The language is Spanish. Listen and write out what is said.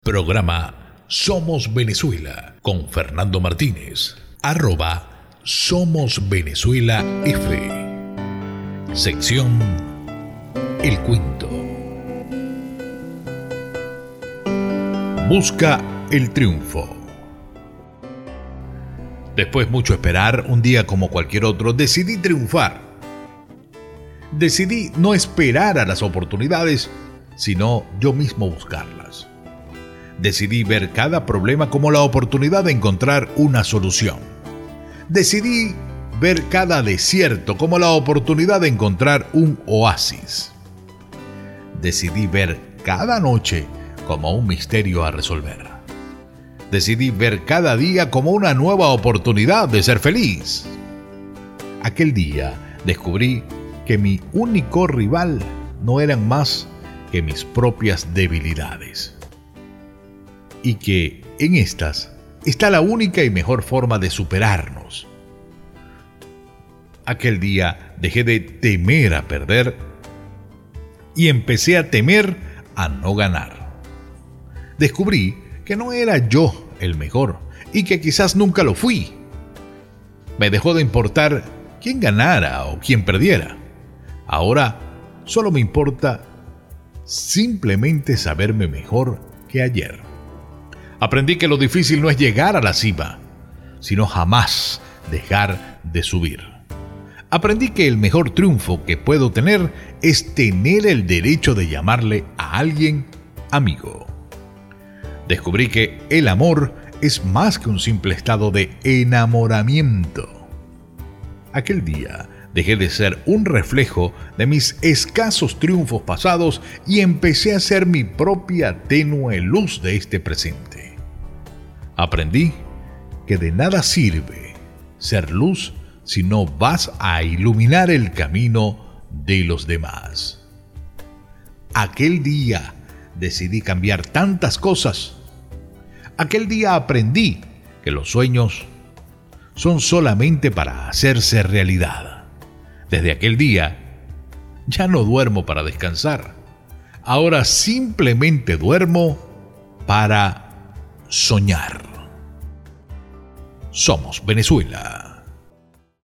Programa Somos Venezuela con Fernando Martínez. @Somos Venezuela F. Sección El Cuento. Busca el triunfo. Después mucho esperar, un día como cualquier otro, decidí triunfar. Decidí no esperar a las oportunidades, sino yo mismo buscarlas. Decidí ver cada problema como la oportunidad de encontrar una solución. Decidí ver cada desierto como la oportunidad de encontrar un oasis. Decidí ver cada noche como un misterio a resolver. Decidí ver cada día como una nueva oportunidad de ser feliz. Aquel día descubrí que mi único rival no eran más que mis propias debilidades. Y que en estas está la única y mejor forma de superarnos. Aquel día dejé de temer a perder y empecé a temer a no ganar. Descubrí que no era yo el mejor y que quizás nunca lo fui. Me dejó de importar quién ganara o quién perdiera. Ahora solo me importa simplemente saberme mejor que ayer. Aprendí que lo difícil no es llegar a la cima, sino jamás dejar de subir. Aprendí que el mejor triunfo que puedo tener es tener el derecho de llamarle a alguien amigo. Descubrí que el amor es más que un simple estado de enamoramiento. Aquel día dejé de ser un reflejo de mis escasos triunfos pasados y empecé a ser mi propia tenue luz de este presente. Aprendí que de nada sirve ser luz si no vas a iluminar el camino de los demás. Aquel día decidí cambiar tantas cosas. Aquel día aprendí que los sueños son solamente para hacerse realidad. Desde aquel día ya no duermo para descansar. Ahora simplemente duermo para soñar. Somos Venezuela.